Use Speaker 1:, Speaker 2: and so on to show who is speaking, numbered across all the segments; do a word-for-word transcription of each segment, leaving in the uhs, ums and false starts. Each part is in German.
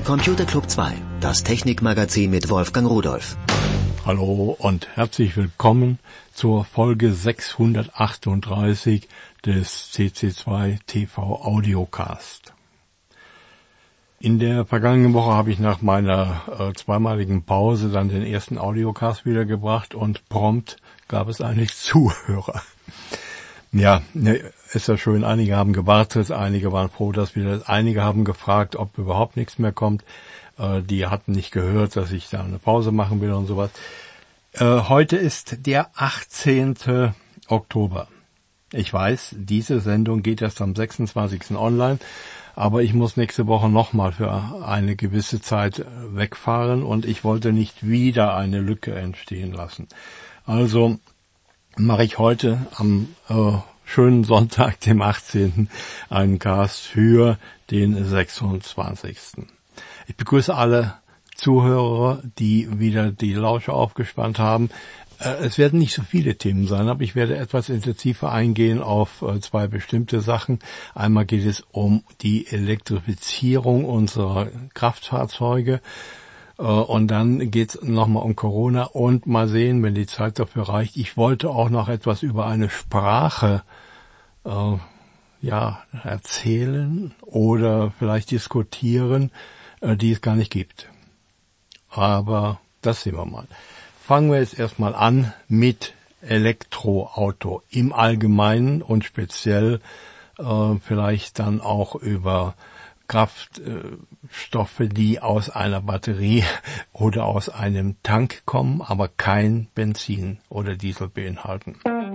Speaker 1: Computer Club zwei, das Technikmagazin mit Wolfgang Rudolph.
Speaker 2: Hallo und herzlich willkommen zur Folge sechshundertachtunddreißig des C C zwei T V Audiocast. In der vergangenen Woche habe ich nach meiner äh, zweimaligen Pause dann den ersten Audiocast wiedergebracht und prompt gab es eigentlich Zuhörer. Ja, ist ja schön, einige haben gewartet, einige waren froh, dass wieder, einige haben gefragt, ob überhaupt nichts mehr kommt. Äh, die hatten nicht gehört, dass ich da eine Pause machen will und sowas. Äh, heute ist der achtzehnten Oktober. Ich weiß, diese Sendung geht erst am sechsundzwanzigsten online, aber ich muss nächste Woche nochmal für eine gewisse Zeit wegfahren und ich wollte nicht wieder eine Lücke entstehen lassen. Also mache ich heute am äh, schönen Sonntag, dem achtzehnten einen Cast für den sechsundzwanzigsten Ich begrüße alle Zuhörer, die wieder die Lauscher aufgespannt haben. Äh, es werden nicht so viele Themen sein, aber ich werde etwas intensiver eingehen auf äh, zwei bestimmte Sachen. Einmal geht es um die Elektrifizierung unserer Kraftfahrzeuge. Und dann geht's nochmal um Corona und mal sehen, wenn die Zeit dafür reicht. Ich wollte auch noch etwas über eine Sprache äh, ja erzählen oder vielleicht diskutieren, äh, die es gar nicht gibt. Aber das sehen wir mal. Fangen wir jetzt erstmal an mit Elektroauto im Allgemeinen und speziell äh, vielleicht dann auch über Kraftstoffe, die aus einer Batterie oder aus einem Tank kommen, aber kein Benzin oder Diesel beinhalten.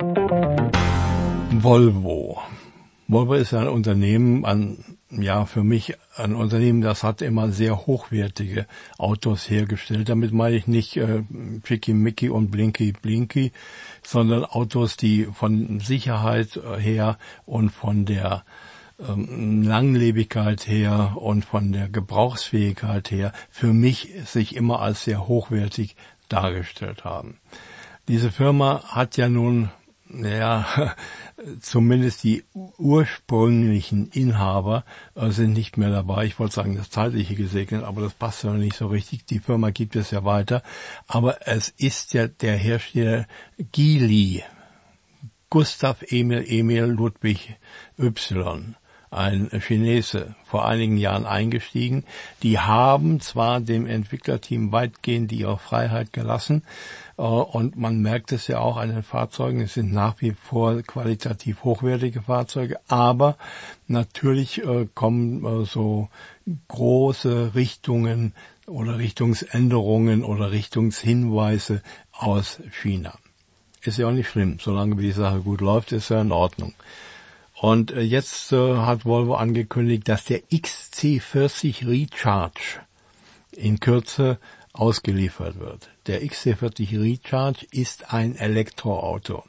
Speaker 2: Volvo. Volvo ist ein Unternehmen, ein, ja, für mich ein Unternehmen, das hat immer sehr hochwertige Autos hergestellt. Damit meine ich nicht äh, Schickimicki und Blinky Blinky, sondern Autos, die von Sicherheit her und von der Langlebigkeit her und von der Gebrauchsfähigkeit her für mich sich immer als sehr hochwertig dargestellt haben. Diese Firma hat ja nun, ja, zumindest die ursprünglichen Inhaber äh, sind nicht mehr dabei. Ich wollte sagen, das Zeitliche gesegnet, aber das passt ja nicht so richtig. Die Firma gibt es ja weiter. Aber es ist ja der Hersteller Geely, Gustav Emil Emil Ludwig Y, ein Chinese, vor einigen Jahren eingestiegen. Die haben zwar dem Entwicklerteam weitgehend ihre Freiheit gelassen, und man merkt es ja auch an den Fahrzeugen, es sind nach wie vor qualitativ hochwertige Fahrzeuge, aber natürlich kommen so große Richtungen oder Richtungsänderungen oder Richtungshinweise aus China. Ist ja auch nicht schlimm, solange die Sache gut läuft, ist ja in Ordnung. Und jetzt äh, hat Volvo angekündigt, dass der X C vierzig Recharge in Kürze ausgeliefert wird. Der X C vierzig Recharge ist ein Elektroauto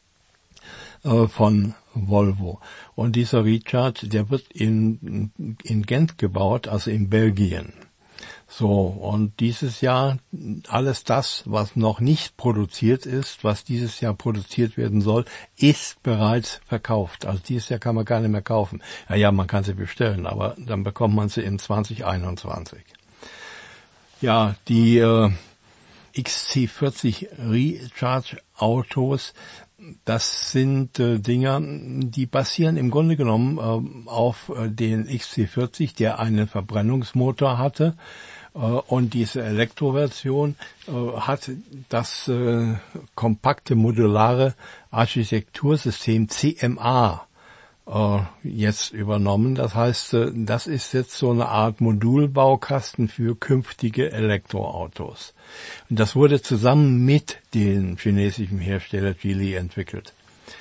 Speaker 2: äh, von Volvo. Und dieser Recharge, der wird in, in Gent gebaut, also in Belgien. So, und dieses Jahr alles das, was noch nicht produziert ist, was dieses Jahr produziert werden soll, ist bereits verkauft. Also dieses Jahr kann man gar nicht mehr kaufen. Ja, ja, man kann sie bestellen, aber dann bekommt man sie im zwanzig einundzwanzig. Ja, die äh, X C vierzig Recharge Autos, das sind äh, Dinger, die basieren im Grunde genommen äh, auf äh, den X C vierzig, der einen Verbrennungsmotor hatte. Und diese Elektroversion äh, hat das äh, kompakte modulare Architektursystem C M A äh, jetzt übernommen. Das heißt, äh, das ist jetzt so eine Art Modulbaukasten für künftige Elektroautos. Und das wurde zusammen mit dem chinesischen Hersteller Geely entwickelt.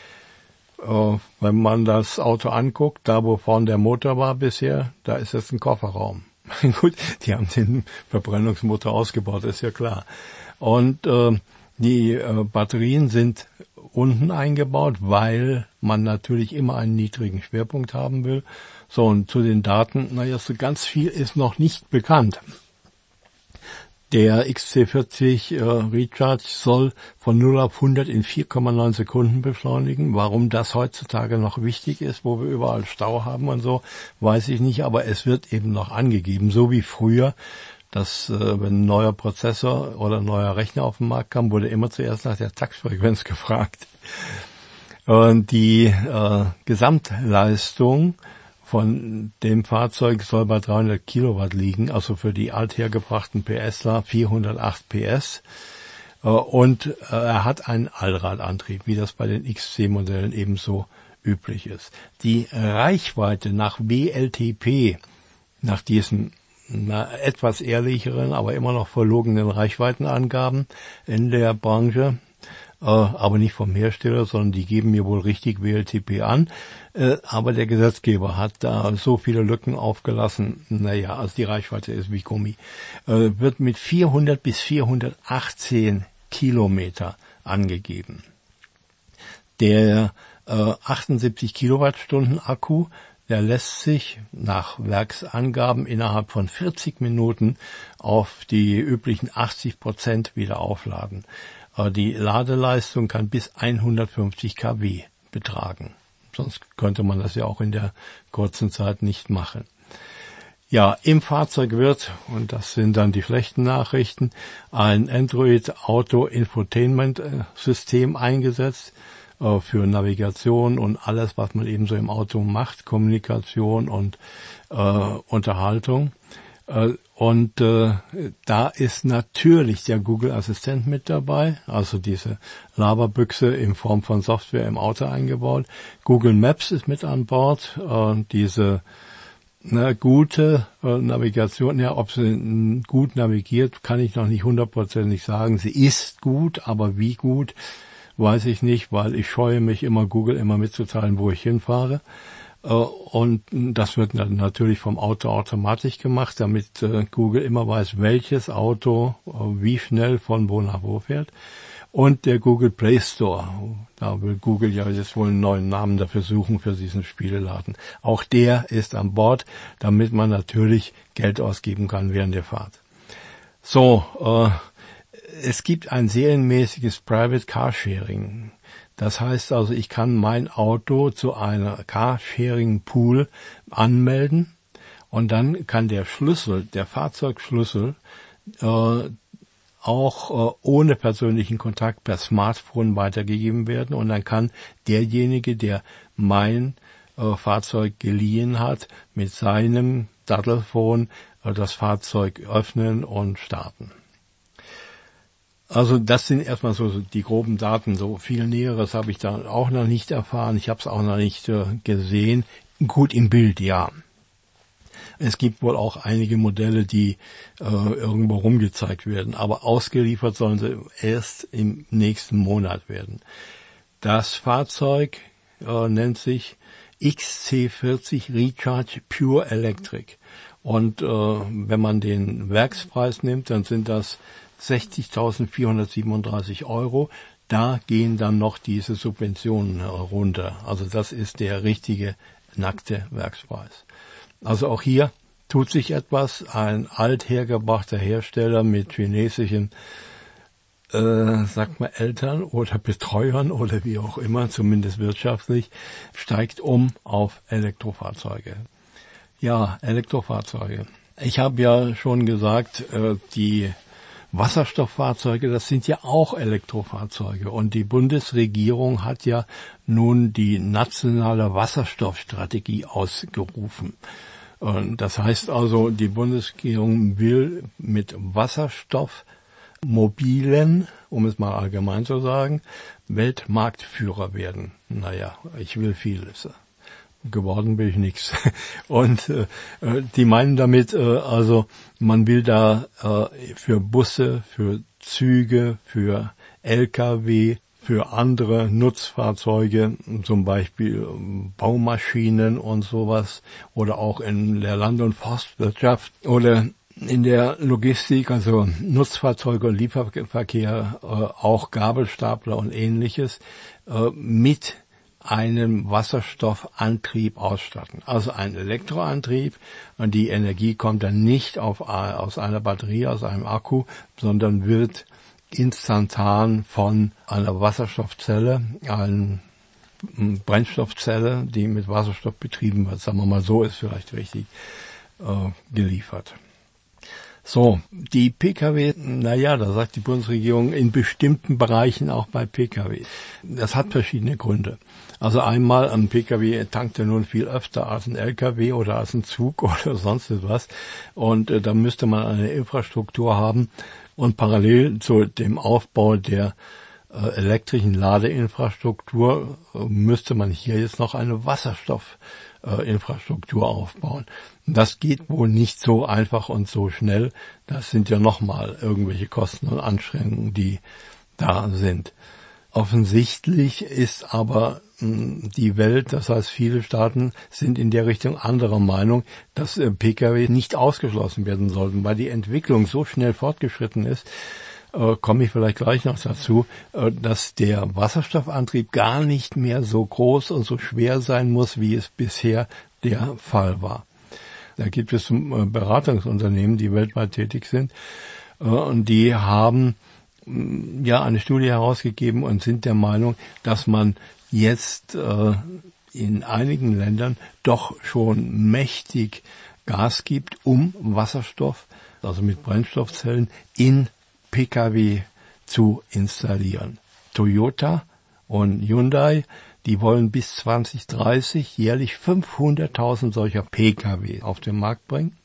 Speaker 2: Äh, wenn man das Auto anguckt, da wo vorne der Motor war bisher, da ist jetzt ein Kofferraum. Gut, die haben den Verbrennungsmotor ausgebaut, ist ja klar. Und äh, die äh, Batterien sind unten eingebaut, weil man natürlich immer einen niedrigen Schwerpunkt haben will. So, und zu den Daten, naja, so ganz viel ist noch nicht bekannt. Der X C vierzig äh, Recharge soll von null auf hundert in vier Komma neun Sekunden beschleunigen. Warum das heutzutage noch wichtig ist, wo wir überall Stau haben und so, weiß ich nicht, aber es wird eben noch angegeben, so wie früher, dass äh, wenn ein neuer Prozessor oder ein neuer Rechner auf den Markt kam, wurde immer zuerst nach der Taktfrequenz gefragt. Und die äh, Gesamtleistung von dem Fahrzeug soll bei dreihundert Kilowatt liegen, also für die althergebrachten PSler vierhundertacht P S. Und er hat einen Allradantrieb, wie das bei den X C-Modellen ebenso üblich ist. Die Reichweite nach W L T P, nach diesen na, etwas ehrlicheren, aber immer noch verlogenen Reichweitenangaben in der Branche, äh, aber nicht vom Hersteller, sondern die geben mir wohl richtig W L T P an. Äh, aber der Gesetzgeber hat da so viele Lücken aufgelassen. Naja, also die Reichweite ist wie Gummi. Äh, wird mit vierhundert bis vierhundertachtzehn Kilometer angegeben. Der äh, achtundsiebzig Kilowattstunden Akku, der lässt sich nach Werksangaben innerhalb von vierzig Minuten auf die üblichen achtzig Prozent wieder aufladen. Die Ladeleistung kann bis hundertfünfzig Kilowatt betragen. Sonst könnte man das ja auch in der kurzen Zeit nicht machen. Ja, im Fahrzeug wird, und das sind dann die schlechten Nachrichten, ein Android Auto Infotainment System eingesetzt äh, für Navigation und alles, was man eben so im Auto macht, Kommunikation und äh, Unterhaltung. Und äh, da ist natürlich der Google-Assistent mit dabei, also diese Laberbüchse in Form von Software im Auto eingebaut. Google Maps ist mit an Bord, äh, diese na, gute äh, Navigation. Ja, ob sie gut navigiert, kann ich noch nicht hundertprozentig sagen. Sie ist gut, aber wie gut, weiß ich nicht, weil ich scheue mich immer, Google immer mitzuteilen, wo ich hinfahre. Und das wird natürlich vom Auto automatisch gemacht, damit Google immer weiß, welches Auto wie schnell von wo nach wo fährt. Und der Google Play Store, da will Google ja jetzt wohl einen neuen Namen dafür suchen für diesen Spieleladen. Auch der ist an Bord, damit man natürlich Geld ausgeben kann während der Fahrt. So, äh, es gibt ein serienmäßiges Private Carsharing. Das heißt also, ich kann mein Auto zu einer Carsharing-Pool anmelden und dann kann der Schlüssel, der Fahrzeugschlüssel, äh, auch äh, ohne persönlichen Kontakt per Smartphone weitergegeben werden und dann kann derjenige, der mein äh, Fahrzeug geliehen hat, mit seinem Sattelphone äh, das Fahrzeug öffnen und starten. Also das sind erstmal so die groben Daten. So viel Näheres habe ich da auch noch nicht erfahren. Ich habe es auch noch nicht äh, gesehen. Gut im Bild, ja. Es gibt wohl auch einige Modelle, die äh, irgendwo rumgezeigt werden. Aber ausgeliefert sollen sie erst im nächsten Monat werden. Das Fahrzeug äh, nennt sich X C vierzig Recharge Pure Electric. Und äh, wenn man den Werkspreis nimmt, dann sind das sechzigtausendvierhundertsiebenunddreißig Euro. Da gehen dann noch diese Subventionen runter. Also das ist der richtige nackte Werkspreis. Also auch hier tut sich etwas. Ein althergebrachter Hersteller mit chinesischen, äh, sagt man Eltern oder Betreuern oder wie auch immer, zumindest wirtschaftlich, steigt um auf Elektrofahrzeuge. Ja, Elektrofahrzeuge. Ich habe ja schon gesagt, äh, die Wasserstofffahrzeuge, das sind ja auch Elektrofahrzeuge. Und die Bundesregierung hat ja nun die nationale Wasserstoffstrategie ausgerufen. Und das heißt also, die Bundesregierung will mit Wasserstoffmobilen, um es mal allgemein zu sagen, Weltmarktführer werden. Naja, ich will vieles. Geworden bin ich nichts. Und äh, die meinen damit, äh, also man will da äh, für Busse, für Züge, für L K W, für andere Nutzfahrzeuge, zum Beispiel Baumaschinen und sowas, oder auch in der Land- und Forstwirtschaft oder in der Logistik, also Nutzfahrzeuge und Lieferverkehr, äh, auch Gabelstapler und Ähnliches, äh, mit einen Wasserstoffantrieb ausstatten. Also ein Elektroantrieb, und die Energie kommt dann nicht auf, aus einer Batterie, aus einem Akku, sondern wird instantan von einer Wasserstoffzelle, einer Brennstoffzelle, die mit Wasserstoff betrieben wird, sagen wir mal so, ist vielleicht richtig, äh, geliefert. So, die Pkw, naja, da sagt die Bundesregierung in bestimmten Bereichen auch bei Pkw. Das hat verschiedene Gründe. Also einmal, ein Pkw tankt ja nun viel öfter als ein Lkw oder als ein Zug oder sonst etwas. Und äh, da müsste man eine Infrastruktur haben. Und parallel zu dem Aufbau der äh, elektrischen Ladeinfrastruktur äh, müsste man hier jetzt noch eine Wasserstoffinfrastruktur äh, aufbauen. Das geht wohl nicht so einfach und so schnell. Das sind ja nochmal irgendwelche Kosten und Anstrengungen, die da sind. Offensichtlich ist aber mh, die Welt, das heißt viele Staaten, sind in der Richtung anderer Meinung, dass äh, Pkw nicht ausgeschlossen werden sollten, weil die Entwicklung so schnell fortgeschritten ist, äh, komme ich vielleicht gleich noch dazu, äh, dass der Wasserstoffantrieb gar nicht mehr so groß und so schwer sein muss, wie es bisher der Fall war. Da gibt es Beratungsunternehmen, die weltweit tätig sind, und die haben ja eine Studie herausgegeben und sind der Meinung, dass man jetzt in einigen Ländern doch schon mächtig Gas gibt, um Wasserstoff, also mit Brennstoffzellen, in Pkw zu installieren. Toyota und Hyundai, die wollen bis zwanzig dreißig jährlich fünfhunderttausend solcher Pkw auf den Markt bringen.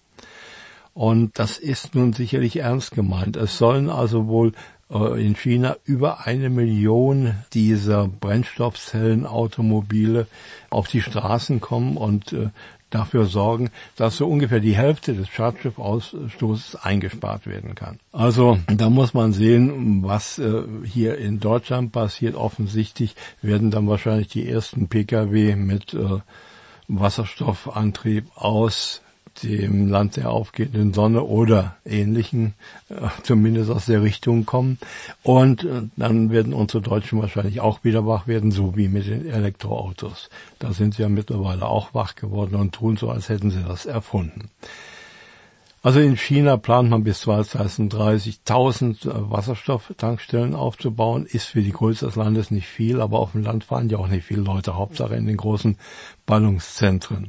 Speaker 2: Und das ist nun sicherlich ernst gemeint. Es sollen also wohl äh, in China über eine Million dieser Brennstoffzellenautomobile auf die Straßen kommen und äh, dafür sorgen, dass so ungefähr die Hälfte des Schadstoffausstoßes eingespart werden kann. Also da muss man sehen, was äh, hier in Deutschland passiert. Offensichtlich werden dann wahrscheinlich die ersten Pkw mit äh, Wasserstoffantrieb aus dem Land der aufgehenden Sonne oder ähnlichen, äh, zumindest aus der Richtung kommen. Und äh, dann werden unsere Deutschen wahrscheinlich auch wieder wach werden, so wie mit den Elektroautos. Da sind sie ja mittlerweile auch wach geworden und tun so, als hätten sie das erfunden. Also in China plant man bis zwanzig dreißig tausend äh, Wasserstofftankstellen aufzubauen. Ist für die Größe des Landes nicht viel, aber auf dem Land fahren ja auch nicht viele Leute, Hauptsache in den großen Ballungszentren.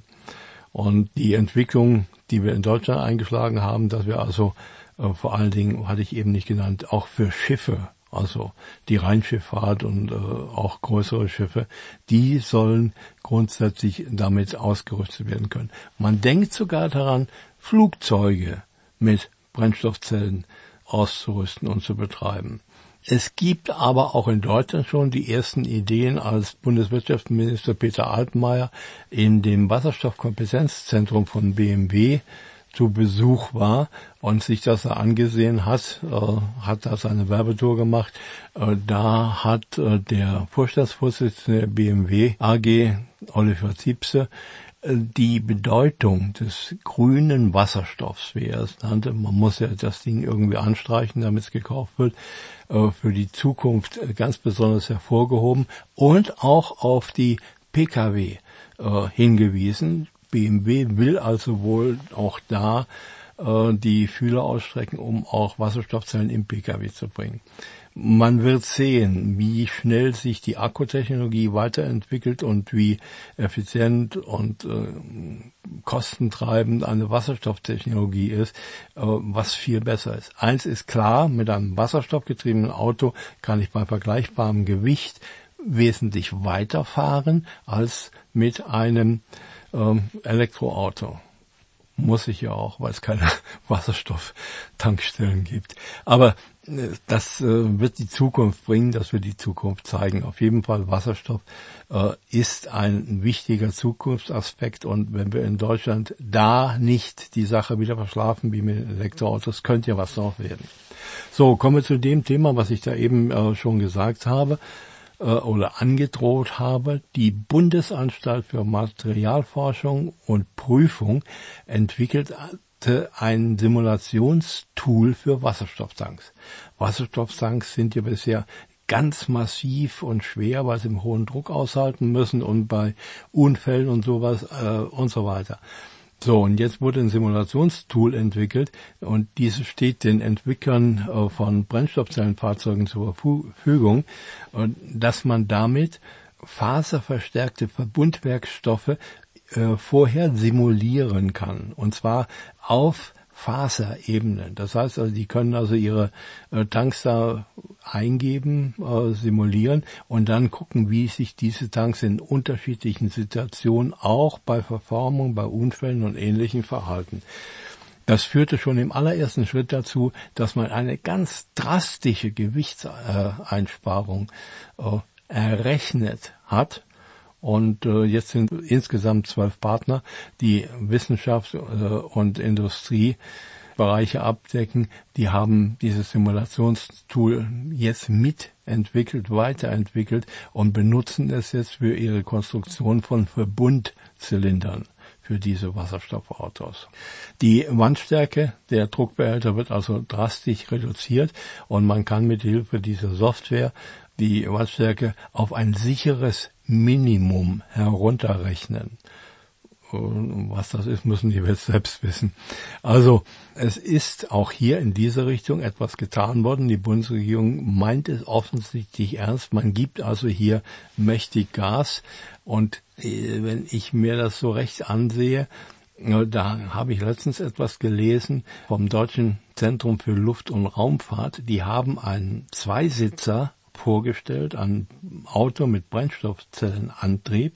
Speaker 2: Und die Entwicklung, die wir in Deutschland eingeschlagen haben, dass wir also äh, vor allen Dingen, hatte ich eben nicht genannt, auch für Schiffe, also die Rheinschifffahrt und äh, auch größere Schiffe, die sollen grundsätzlich damit ausgerüstet werden können. Man denkt sogar daran, Flugzeuge mit Brennstoffzellen auszurüsten und zu betreiben. Es gibt aber auch in Deutschland schon die ersten Ideen, als Bundeswirtschaftsminister Peter Altmaier in dem Wasserstoffkompetenzzentrum von B M W zu Besuch war und sich das angesehen hat, äh, hat da seine Werbetour gemacht. Äh, da hat äh, der Vorstandsvorsitzende der B M W A G, Oliver Zipse, die Bedeutung des grünen Wasserstoffs, wie er es nannte, man muss ja das Ding irgendwie anstreichen, damit es gekauft wird, für die Zukunft ganz besonders hervorgehoben und auch auf die Pkw hingewiesen. B M W will also wohl auch da die Fühler ausstrecken, um auch Wasserstoffzellen im Pkw zu bringen. Man wird sehen, wie schnell sich die Akkutechnologie weiterentwickelt und wie effizient und äh, kostentreibend eine Wasserstofftechnologie ist, äh, was viel besser ist. Eins ist klar, mit einem wasserstoffgetriebenen Auto kann ich bei vergleichbarem Gewicht wesentlich weiterfahren als mit einem äh, Elektroauto. Muss ich ja auch, weil es keine Wasserstofftankstellen gibt. Aber das äh, wird die Zukunft bringen, das wird die Zukunft zeigen. Auf jeden Fall Wasserstoff äh, ist ein wichtiger Zukunftsaspekt, und wenn wir in Deutschland da nicht die Sache wieder verschlafen wie mit Elektroautos, könnte ja was noch werden. So, kommen wir zu dem Thema, was ich da eben äh, schon gesagt habe äh, oder angedroht habe. Die Bundesanstalt für Materialforschung und Prüfung entwickelt ein Simulationstool für Wasserstofftanks. Wasserstofftanks sind ja bisher ganz massiv und schwer, weil sie einen hohen Druck aushalten müssen und bei Unfällen und sowas äh, und so weiter. So, und jetzt wurde ein Simulationstool entwickelt und dieses steht den Entwicklern äh, von Brennstoffzellenfahrzeugen zur Verfügung, und dass man damit faserverstärkte Verbundwerkstoffe äh, vorher simulieren kann, und zwar auf Faserebene. Das heißt also, die können also ihre äh, Tanks da eingeben, äh, simulieren und dann gucken, wie sich diese Tanks in unterschiedlichen Situationen auch bei Verformung, bei Unfällen und Ähnlichem verhalten. Das führte schon im allerersten Schritt dazu, dass man eine ganz drastische Gewichtseinsparung äh, errechnet hat. Und äh, jetzt sind insgesamt zwölf Partner, die Wissenschaft äh, und Industriebereiche abdecken. Die haben dieses Simulationstool jetzt mitentwickelt, weiterentwickelt und benutzen es jetzt für ihre Konstruktion von Verbundzylindern für diese Wasserstoffautos. Die Wandstärke der Druckbehälter wird also drastisch reduziert und man kann mit Hilfe dieser Software die Wattstärke auf ein sicheres Minimum herunterrechnen. Und was das ist, müssen die jetzt selbst wissen. Also es ist auch hier in diese Richtung etwas getan worden. Die Bundesregierung meint es offensichtlich ernst. Man gibt also hier mächtig Gas. Und wenn ich mir das so recht ansehe, da habe ich letztens etwas gelesen vom Deutschen Zentrum für Luft- und Raumfahrt. Die haben einen Zweisitzer vorgestellt, ein Auto mit Brennstoffzellenantrieb,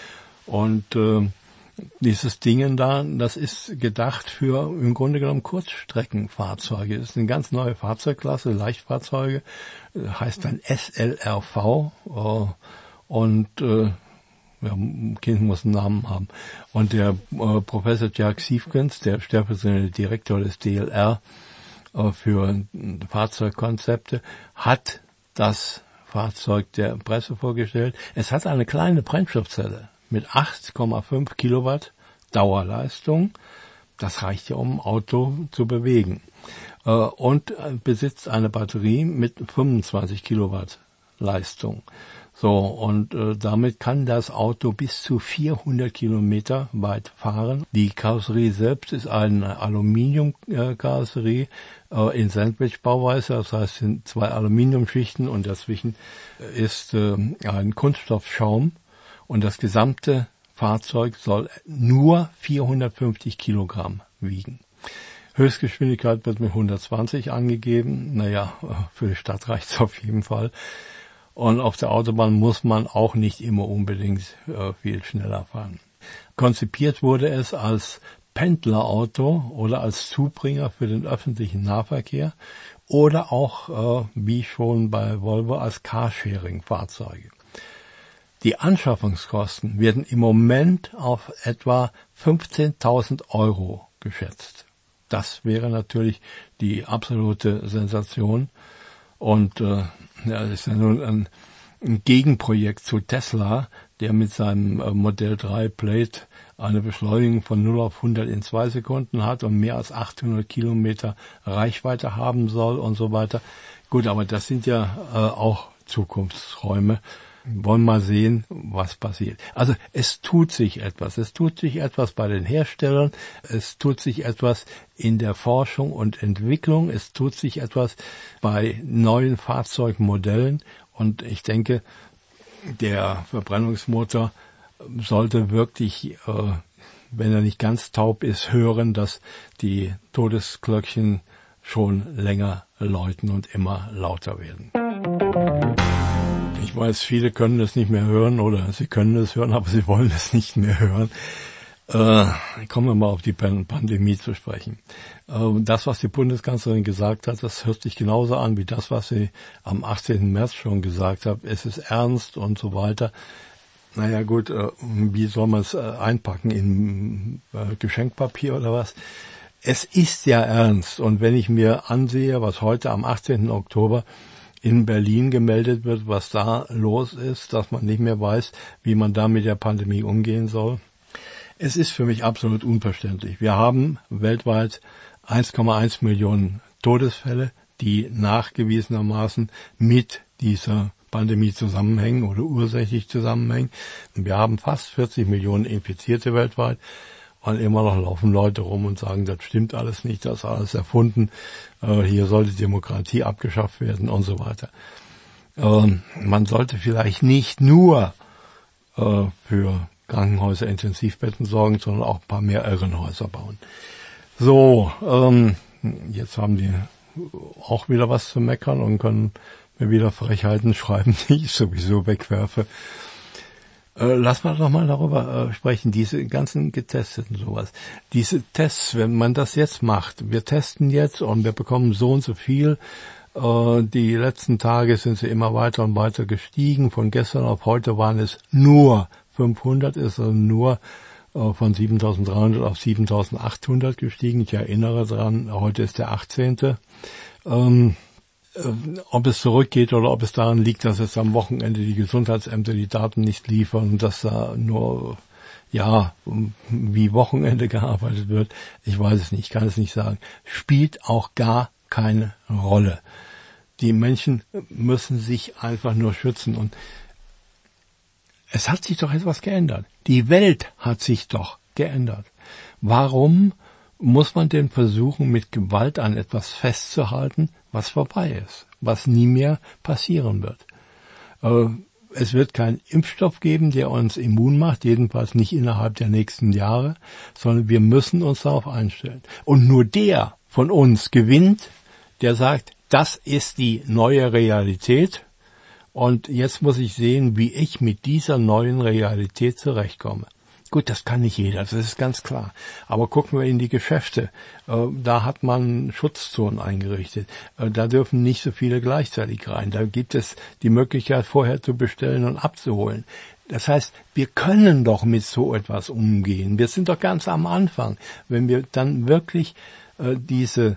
Speaker 2: und äh, dieses Ding da, das ist gedacht für im Grunde genommen Kurzstreckenfahrzeuge. Das ist eine ganz neue Fahrzeugklasse, Leichtfahrzeuge, heißt dann S L R V äh, und äh, ja, Kind muss einen Namen haben. Und der äh, Professor Jörg Siefgens, der stellvertretende Direktor des D L R äh, für Fahrzeugkonzepte, hat das Fahrzeug der Presse vorgestellt. Es hat eine kleine Brennstoffzelle mit acht Komma fünf Kilowatt Dauerleistung. Das reicht ja, um ein Auto zu bewegen. Und besitzt eine Batterie mit fünfundzwanzig Kilowatt Leistung. So, und äh, damit kann das Auto bis zu vierhundert Kilometer weit fahren. Die Karosserie selbst ist eine Aluminiumkarosserie äh, in Sandwich-Bauweise, das heißt, es sind zwei Aluminiumschichten und dazwischen ist äh, ein Kunststoffschaum, und das gesamte Fahrzeug soll nur vierhundertfünfzig Kilogramm wiegen. Höchstgeschwindigkeit wird mit hundertzwanzig angegeben. Naja, für die Stadt reicht's auf jeden Fall. Und auf der Autobahn muss man auch nicht immer unbedingt äh, viel schneller fahren. Konzipiert wurde es als Pendlerauto oder als Zubringer für den öffentlichen Nahverkehr oder auch, äh, wie schon bei Volvo, als Carsharing-Fahrzeuge. Die Anschaffungskosten werden im Moment auf etwa fünfzehntausend Euro geschätzt. Das wäre natürlich die absolute Sensation. Und äh, ja, das ist ja nun ein, ein Gegenprojekt zu Tesla, der mit seinem äh, Modell drei Plate eine Beschleunigung von null auf hundert in zwei Sekunden hat und mehr als achthundert Kilometer Reichweite haben soll und so weiter. Gut, aber das sind ja äh, auch Zukunftsräume. Wir wollen mal sehen, was passiert. Also es tut sich etwas. Es tut sich etwas bei den Herstellern. Es tut sich etwas in der Forschung und Entwicklung. Es tut sich etwas bei neuen Fahrzeugmodellen. Und ich denke, der Verbrennungsmotor sollte wirklich, äh, wenn er nicht ganz taub ist, hören, dass die Todesglöckchen schon länger läuten und immer lauter werden. Ich weiß, viele können das nicht mehr hören oder sie können es hören, aber sie wollen es nicht mehr hören. Äh, kommen wir mal auf die Pandemie zu sprechen. Äh, das, was die Bundeskanzlerin gesagt hat, das hört sich genauso an wie das, was sie am achtzehnten März schon gesagt hat. Es ist ernst und so weiter. Naja gut, äh, wie soll man es äh, einpacken? In äh, Geschenkpapier oder was? Es ist ja ernst. Und wenn ich mir ansehe, was heute am achtzehnten Oktober in Berlin gemeldet wird, was da los ist, dass man nicht mehr weiß, wie man da mit der Pandemie umgehen soll. Es ist für mich absolut unverständlich. Wir haben weltweit eins Komma eins Millionen Todesfälle, die nachgewiesenermaßen mit dieser Pandemie zusammenhängen oder ursächlich zusammenhängen. Wir haben fast vierzig Millionen Infizierte weltweit und immer noch laufen Leute rum und sagen, das stimmt alles nicht, das ist alles erfunden, äh, hier sollte Demokratie abgeschafft werden und so weiter. Ähm, man sollte vielleicht nicht nur äh, für Krankenhäuser, Intensivbetten sorgen, sondern auch ein paar mehr Irrenhäuser bauen. So, ähm, jetzt haben die auch wieder was zu meckern und können mir wieder Frechheiten schreiben, die ich sowieso wegwerfe. Äh, lass mal doch mal darüber äh, sprechen, diese ganzen Getesteten sowas. Diese Tests, wenn man das jetzt macht, wir testen jetzt und wir bekommen so und so viel. Äh, die letzten Tage sind sie immer weiter und weiter gestiegen. Von gestern auf heute waren es nur fünfhundert, ist also nur äh, von siebentausenddreihundert auf siebentausendachthundert gestiegen. Ich erinnere daran, heute ist der achtzehnte Ähm, Ob es zurückgeht oder ob es daran liegt, dass jetzt am Wochenende die Gesundheitsämter die Daten nicht liefern und dass da nur, ja, wie Wochenende gearbeitet wird, ich weiß es nicht, ich kann es nicht sagen. Spielt auch gar keine Rolle. Die Menschen müssen sich einfach nur schützen und es hat sich doch etwas geändert. Die Welt hat sich doch geändert. Warum muss man denn versuchen, mit Gewalt an etwas festzuhalten, was vorbei ist, was nie mehr passieren wird? Äh, es wird keinen Impfstoff geben, der uns immun macht, jedenfalls nicht innerhalb der nächsten Jahre, sondern wir müssen uns darauf einstellen. Und nur der von uns gewinnt, der sagt, das ist die neue Realität und jetzt muss ich sehen, wie ich mit dieser neuen Realität zurechtkomme. Gut, das kann nicht jeder, das ist ganz klar. Aber gucken wir in die Geschäfte. Äh, da hat man Schutzzonen eingerichtet. Äh, da dürfen nicht so viele gleichzeitig rein. Da gibt es die Möglichkeit, vorher zu bestellen und abzuholen. Das heißt, wir können doch mit so etwas umgehen. Wir sind doch ganz am Anfang. Wenn wir dann wirklich äh, diese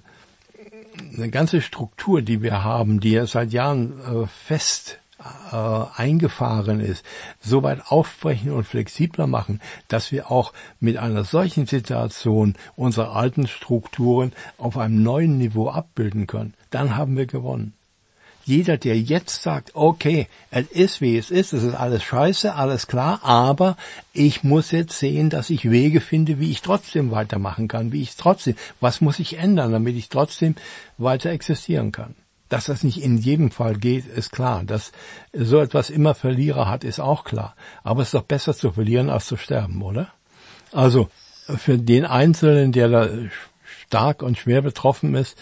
Speaker 2: eine ganze Struktur, die wir haben, die ja seit Jahren äh, fest Äh, eingefahren ist, so weit aufbrechen und flexibler machen, dass wir auch mit einer solchen Situation unsere alten Strukturen auf einem neuen Niveau abbilden können, dann haben wir gewonnen. Jeder, der jetzt sagt, okay, es ist wie es ist, es ist alles scheiße, alles klar, aber ich muss jetzt sehen, dass ich Wege finde, wie ich trotzdem weitermachen kann, wie ich trotzdem, was muss ich ändern, damit ich trotzdem weiter existieren kann. Dass das nicht in jedem Fall geht, ist klar. Dass so etwas immer Verlierer hat, ist auch klar. Aber es ist doch besser zu verlieren, als zu sterben, oder? Also für den Einzelnen, der da stark und schwer betroffen ist,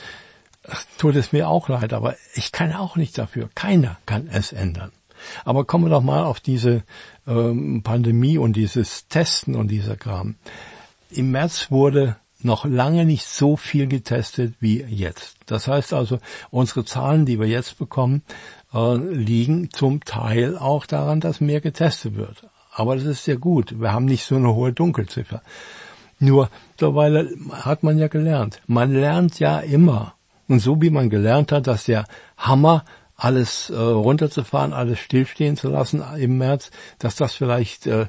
Speaker 2: tut es mir auch leid. Aber ich kann auch nichts dafür. Keiner kann es ändern. Aber kommen wir doch mal auf diese ähm, Pandemie und dieses Testen und dieser Kram. Im März wurde noch lange nicht so viel getestet wie jetzt. Das heißt also, unsere Zahlen, die wir jetzt bekommen, äh, liegen zum Teil auch daran, dass mehr getestet wird. Aber das ist sehr gut. Wir haben nicht so eine hohe Dunkelziffer. Nur, mittlerweile hat man ja gelernt. Man lernt ja immer. Und so wie man gelernt hat, dass der Hammer, alles äh, runterzufahren, alles stillstehen zu lassen im März, dass das vielleicht äh,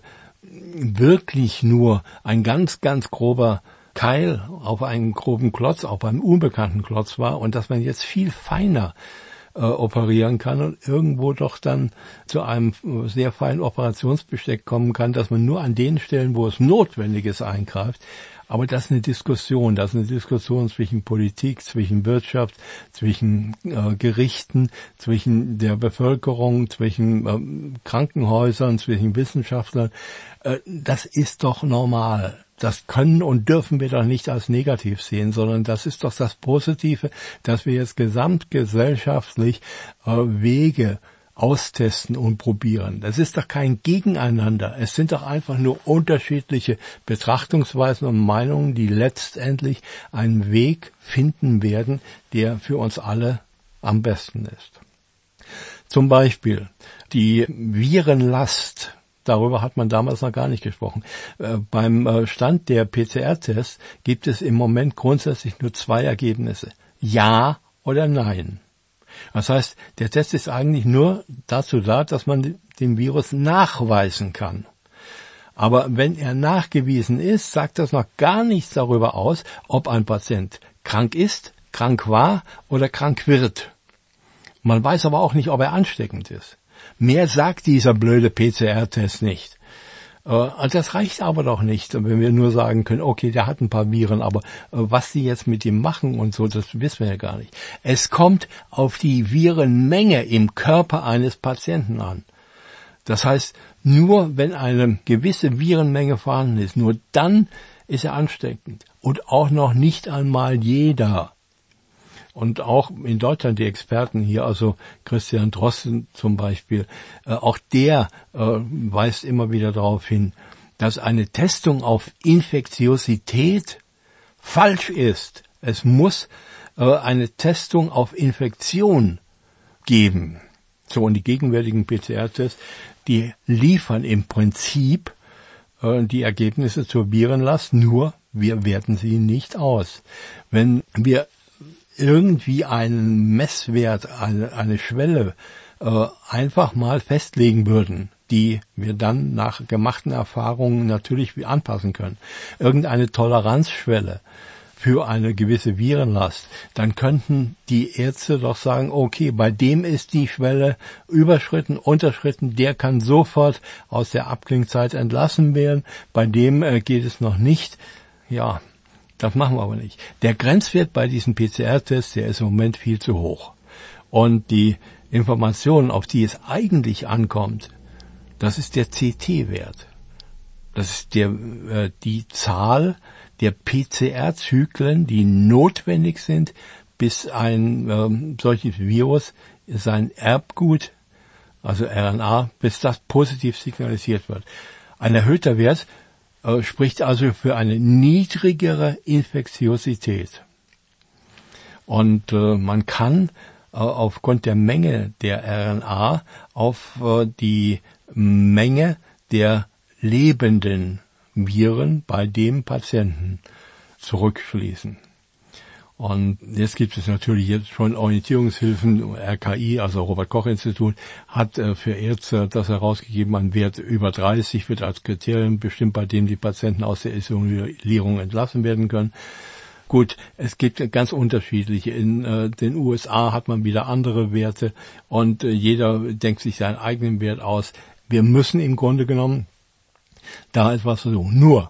Speaker 2: wirklich nur ein ganz, ganz grober Keil auf einen groben Klotz, auf einem unbekannten Klotz war und dass man jetzt viel feiner äh, operieren kann und irgendwo doch dann zu einem sehr feinen Operationsbesteck kommen kann, dass man nur an den Stellen, wo es notwendig ist, eingreift. Aber das ist eine Diskussion, das ist eine Diskussion zwischen Politik, zwischen Wirtschaft, zwischen äh, Gerichten, zwischen der Bevölkerung, zwischen äh, Krankenhäusern, zwischen Wissenschaftlern. Äh, das ist doch normal. Das können und dürfen wir doch nicht als negativ sehen, sondern das ist doch das Positive, dass wir jetzt gesamtgesellschaftlich äh, Wege austesten und probieren. Das ist doch kein Gegeneinander. Es sind doch einfach nur unterschiedliche Betrachtungsweisen und Meinungen, die letztendlich einen Weg finden werden, der für uns alle am besten ist. Zum Beispiel die Virenlast. Darüber hat man damals noch gar nicht gesprochen. Äh, beim äh, Stand der P C R-Tests gibt es im Moment grundsätzlich nur zwei Ergebnisse. Ja oder nein. Das heißt, der Test ist eigentlich nur dazu da, dass man den Virus nachweisen kann. Aber wenn er nachgewiesen ist, sagt das noch gar nichts darüber aus, ob ein Patient krank ist, krank war oder krank wird. Man weiß aber auch nicht, ob er ansteckend ist. Mehr sagt dieser blöde P C R-Test nicht. Äh, das reicht aber doch nicht, wenn wir nur sagen können, okay, der hat ein paar Viren, aber äh, was die jetzt mit ihm machen und so, das wissen wir ja gar nicht. Es kommt auf die Virenmenge im Körper eines Patienten an. Das heißt, nur wenn eine gewisse Virenmenge vorhanden ist, nur dann ist er ansteckend. Und auch noch nicht einmal jeder. Und auch in Deutschland die Experten hier, also Christian Drosten zum Beispiel, äh, auch der äh, weist immer wieder darauf hin, dass eine Testung auf Infektiosität falsch ist. Es muss äh, eine Testung auf Infektion geben. So, und die gegenwärtigen P C R-Tests, die liefern im Prinzip äh, die Ergebnisse zur Virenlast, nur wir werten sie nicht aus. Wenn wir irgendwie einen Messwert, eine, eine Schwelle äh, einfach mal festlegen würden, die wir dann nach gemachten Erfahrungen natürlich anpassen können, irgendeine Toleranzschwelle für eine gewisse Virenlast, dann könnten die Ärzte doch sagen, okay, bei dem ist die Schwelle überschritten, unterschritten, der kann sofort aus der Abklingzeit entlassen werden, bei dem äh, geht es noch nicht. Ja, das machen wir aber nicht. Der Grenzwert bei diesen P C R-Tests, der ist im Moment viel zu hoch. Und die Informationen, auf die es eigentlich ankommt, das ist der C T-Wert. Das ist der, äh, die Zahl der P C R-Zyklen, die notwendig sind, bis ein ähm, solches Virus sein Erbgut, also R N A, bis das positiv signalisiert wird. Ein erhöhter Wert äh, spricht also für eine niedrigere Infektiosität. Und äh, man kann äh, aufgrund der Menge der R N A auf äh, die Menge der lebenden Viren bei dem Patienten zurückschließen. Und jetzt gibt es natürlich jetzt schon Orientierungshilfen, R K I, also Robert-Koch-Institut, hat äh, für Ärzte das herausgegeben, ein Wert über dreißig wird als Kriterium bestimmt, bei dem die Patienten aus der Isolierung entlassen werden können. Gut, es gibt ganz unterschiedliche. In äh, den U S A hat man wieder andere Werte und äh, jeder denkt sich seinen eigenen Wert aus. Wir müssen im Grunde genommen da etwas versuchen. Nur,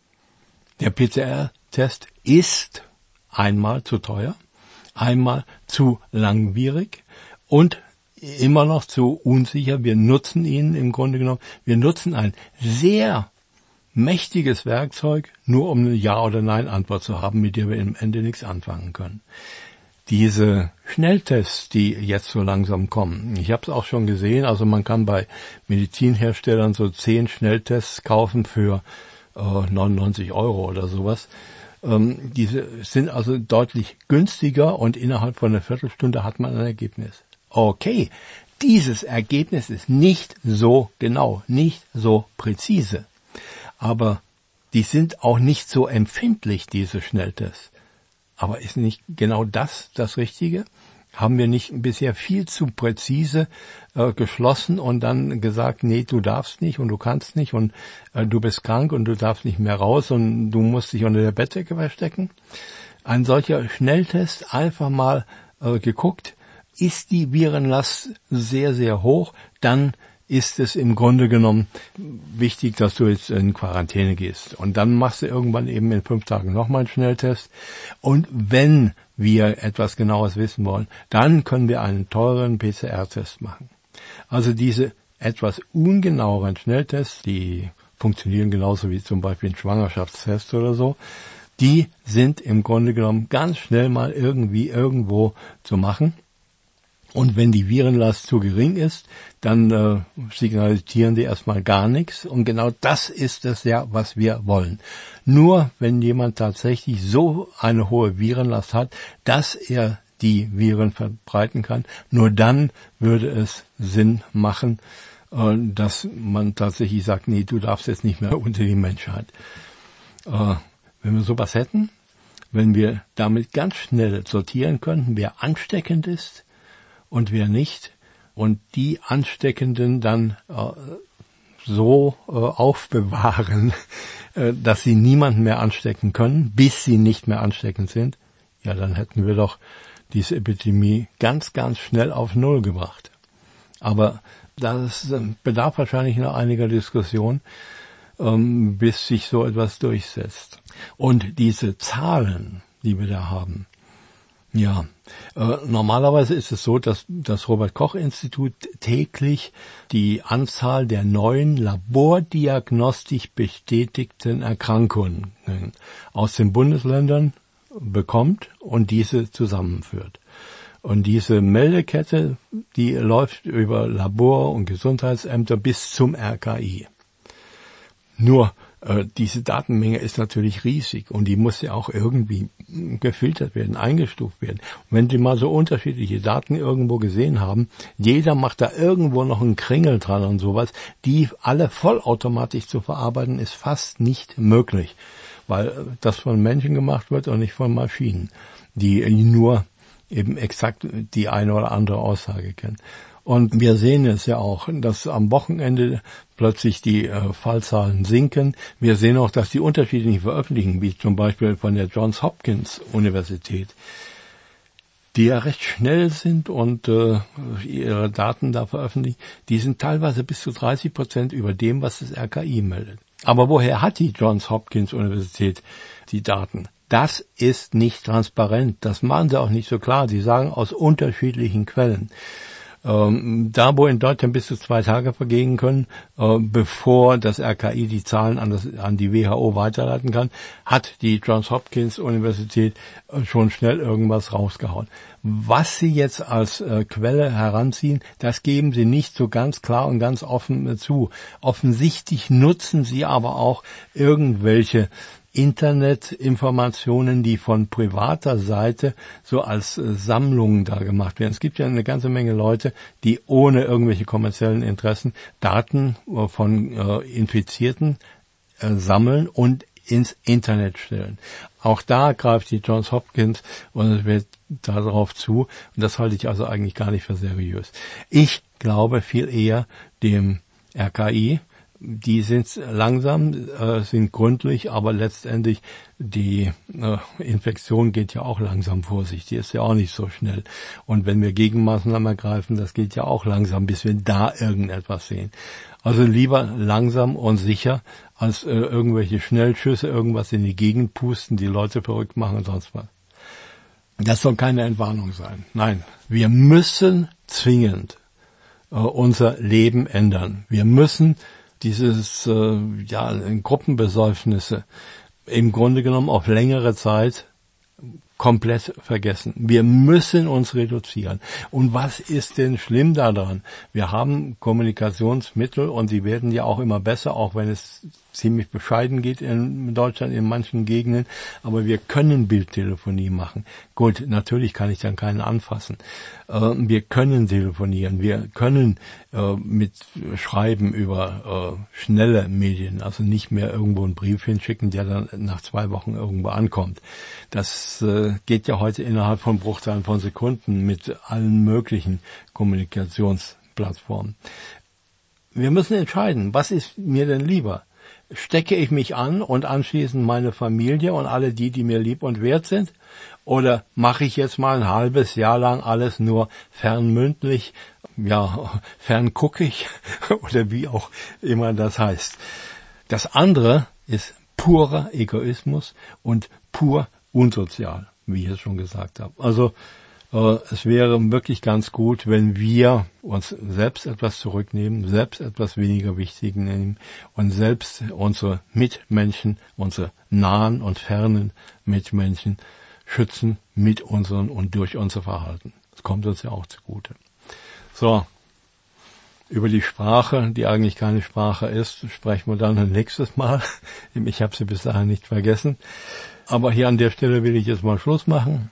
Speaker 2: der P C R-Test ist einmal zu teuer, einmal zu langwierig und immer noch zu unsicher. Wir nutzen ihn im Grunde genommen. Wir nutzen ein sehr mächtiges Werkzeug, nur um eine Ja- oder Nein-Antwort zu haben, mit der wir im Ende nichts anfangen können. Diese Schnelltests, die jetzt so langsam kommen, ich habe es auch schon gesehen, also man kann bei Medizinherstellern so zehn Schnelltests kaufen für äh, neunundneunzig Euro oder sowas. Ähm, diese sind also deutlich günstiger und innerhalb von einer Viertelstunde hat man ein Ergebnis. Okay, dieses Ergebnis ist nicht so genau, nicht so präzise, aber die sind auch nicht so empfindlich, diese Schnelltests. Aber ist nicht genau das das Richtige? Haben wir nicht bisher viel zu präzise äh, geschlossen und dann gesagt, nee, du darfst nicht und du kannst nicht und äh, du bist krank und du darfst nicht mehr raus und du musst dich unter der Bettdecke verstecken? Ein solcher Schnelltest, einfach mal äh, geguckt, ist die Virenlast sehr, sehr hoch, dann ist es im Grunde genommen wichtig, dass du jetzt in Quarantäne gehst. Und dann machst du irgendwann eben in fünf Tagen nochmal einen Schnelltest. Und wenn wir etwas Genaues wissen wollen, dann können wir einen teuren P C R-Test machen. Also diese etwas ungenaueren Schnelltests, die funktionieren genauso wie zum Beispiel ein Schwangerschaftstest oder so, die sind im Grunde genommen ganz schnell mal irgendwie irgendwo zu machen. Und wenn die Virenlast zu gering ist, dann äh, signalisieren die erstmal gar nichts. Und genau das ist es ja, was wir wollen. Nur wenn jemand tatsächlich so eine hohe Virenlast hat, dass er die Viren verbreiten kann, nur dann würde es Sinn machen, äh, dass man tatsächlich sagt, nee, du darfst jetzt nicht mehr unter die Menschheit. Äh, wenn wir sowas hätten, wenn wir damit ganz schnell sortieren könnten, wer ansteckend ist, und wer nicht, und die Ansteckenden dann äh, so äh, aufbewahren, äh, dass sie niemanden mehr anstecken können, bis sie nicht mehr ansteckend sind, ja, dann hätten wir doch diese Epidemie ganz, ganz schnell auf Null gebracht. Aber das bedarf wahrscheinlich noch einiger Diskussion, ähm, bis sich so etwas durchsetzt. Und diese Zahlen, die wir da haben, ja, äh, normalerweise ist es so, dass das Robert-Koch-Institut täglich die Anzahl der neuen labordiagnostisch bestätigten Erkrankungen aus den Bundesländern bekommt und diese zusammenführt. Und diese Meldekette, die läuft über Labor- und Gesundheitsämter bis zum R K I. Nur äh, diese Datenmenge ist natürlich riesig und die muss ja auch irgendwie gefiltert werden, eingestuft werden. Und wenn Sie mal so unterschiedliche Daten irgendwo gesehen haben, jeder macht da irgendwo noch einen Kringel dran und sowas, die alle vollautomatisch zu verarbeiten, ist fast nicht möglich, weil das von Menschen gemacht wird und nicht von Maschinen, die nur eben exakt die eine oder andere Aussage kennen. Und wir sehen es ja auch, dass am Wochenende plötzlich die äh, Fallzahlen sinken. Wir sehen auch, dass die unterschiedlichen Veröffentlichungen, wie zum Beispiel von der Johns Hopkins Universität, die ja recht schnell sind und äh, ihre Daten da veröffentlichen, die sind teilweise bis zu dreißig Prozent über dem, was das R K I meldet. Aber woher hat die Johns Hopkins Universität die Daten? Das ist nicht transparent. Das machen sie auch nicht so klar. Sie sagen aus unterschiedlichen Quellen. Ähm, da, wo in Deutschland bis zu zwei Tage vergehen können, äh, bevor das R K I die Zahlen an, das, an die W H O weiterleiten kann, hat die Johns Hopkins Universität äh, schon schnell irgendwas rausgehauen. Was sie jetzt als äh, Quelle heranziehen, das geben sie nicht so ganz klar und ganz offen äh, zu. Offensichtlich nutzen sie aber auch irgendwelche Internetinformationen, die von privater Seite so als äh, Sammlungen da gemacht werden. Es gibt ja eine ganze Menge Leute, die ohne irgendwelche kommerziellen Interessen Daten äh, von äh, Infizierten äh, sammeln und ins Internet stellen. Auch da greift die Johns Hopkins und es wird darauf zu. Und das halte ich also eigentlich gar nicht für seriös. Ich glaube viel eher dem R K I. Die sind langsam, äh, sind gründlich, aber letztendlich die äh, Infektion geht ja auch langsam vor sich. Die ist ja auch nicht so schnell. Und wenn wir Gegenmaßnahmen ergreifen, das geht ja auch langsam, bis wir da irgendetwas sehen. Also lieber langsam und sicher, als äh, irgendwelche Schnellschüsse, irgendwas in die Gegend pusten, die Leute verrückt machen und sonst was. Das soll keine Entwarnung sein. Nein, wir müssen zwingend äh, unser Leben ändern. Wir müssen dieses äh, ja Gruppenbesäufnisse im Grunde genommen auf längere Zeit komplett vergessen. Wir müssen uns reduzieren. Und was ist denn schlimm daran? Wir haben Kommunikationsmittel und sie werden ja auch immer besser, auch wenn es ziemlich bescheiden geht in Deutschland, in manchen Gegenden. Aber wir können Bildtelefonie machen. Gut, natürlich kann ich dann keinen anfassen. Äh, wir können telefonieren. Wir können äh, mit schreiben über äh, schnelle Medien, also nicht mehr irgendwo einen Brief hinschicken, der dann nach zwei Wochen irgendwo ankommt. Das äh, geht ja heute innerhalb von Bruchteilen von Sekunden mit allen möglichen Kommunikationsplattformen. Wir müssen entscheiden, was ist mir denn lieber? Stecke ich mich an und anschließend meine Familie und alle die, die mir lieb und wert sind? Oder mache ich jetzt mal ein halbes Jahr lang alles nur fernmündlich, ja, fernguckig oder wie auch immer das heißt? Das andere ist purer Egoismus und pur unsozial, wie ich es schon gesagt habe. Also äh, es wäre wirklich ganz gut, wenn wir uns selbst etwas zurücknehmen, selbst etwas weniger wichtig nehmen und selbst unsere Mitmenschen, unsere nahen und fernen Mitmenschen schützen mit unseren und durch unser Verhalten. Das kommt uns ja auch zugute. So, über die Sprache, die eigentlich keine Sprache ist, sprechen wir dann ein nächstes Mal. Ich habe sie bis dahin nicht vergessen. Aber hier an der Stelle will ich jetzt mal Schluss machen.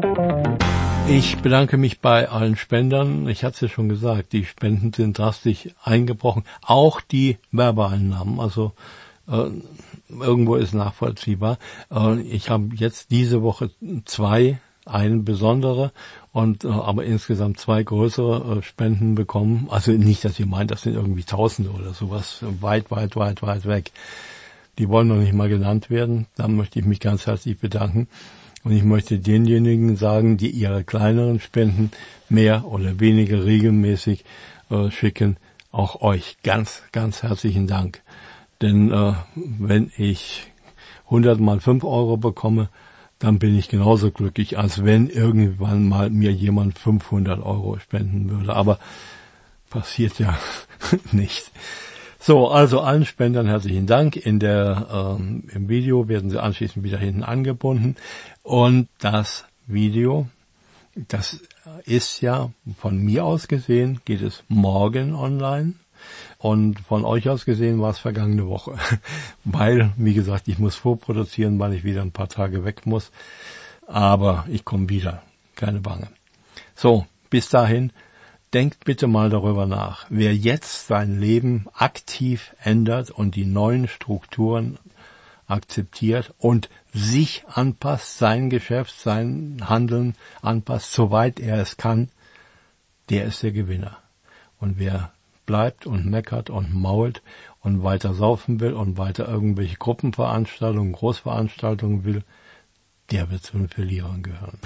Speaker 2: Ich bedanke mich bei allen Spendern. Ich hatte es ja schon gesagt, die Spenden sind drastisch eingebrochen. Auch die Werbeeinnahmen. Also äh, irgendwo ist nachvollziehbar. Äh, ich habe jetzt diese Woche zwei, eine besondere und äh, aber insgesamt zwei größere äh, Spenden bekommen. Also nicht, dass ihr meint, das sind irgendwie Tausende oder sowas. Weit, weit, weit, weit weg. Die wollen noch nicht mal genannt werden. Da möchte ich mich ganz herzlich bedanken. Und ich möchte denjenigen sagen, die ihre kleineren Spenden mehr oder weniger regelmäßig äh, schicken, auch euch ganz, ganz herzlichen Dank. Denn äh, wenn ich hundert mal fünf Euro bekomme, dann bin ich genauso glücklich, als wenn irgendwann mal mir jemand fünfhundert Euro spenden würde. Aber passiert ja nicht. So, also allen Spendern herzlichen Dank. In der ähm, im Video werden sie anschließend wieder hinten angebunden. Und das Video, das ist ja von mir aus gesehen, geht es morgen online. Und von euch aus gesehen war es vergangene Woche. Weil, wie gesagt, ich muss vorproduzieren, weil ich wieder ein paar Tage weg muss. Aber ich komme wieder. Keine Bange. So, bis dahin, denkt bitte mal darüber nach. Wer jetzt sein Leben aktiv ändert und die neuen Strukturen akzeptiert und sich anpasst, sein Geschäft, sein Handeln anpasst, soweit er es kann, der ist der Gewinner. Und wer bleibt und meckert und mault und weiter saufen will und weiter irgendwelche Gruppenveranstaltungen, Großveranstaltungen will, der wird zu den Verlierern gehören.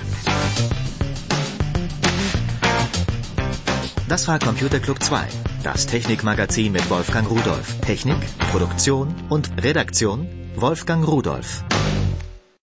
Speaker 1: Das war Computer Club zwei, das Technikmagazin mit Wolfgang Rudolph. Technik, Produktion und Redaktion Wolfgang Rudolph.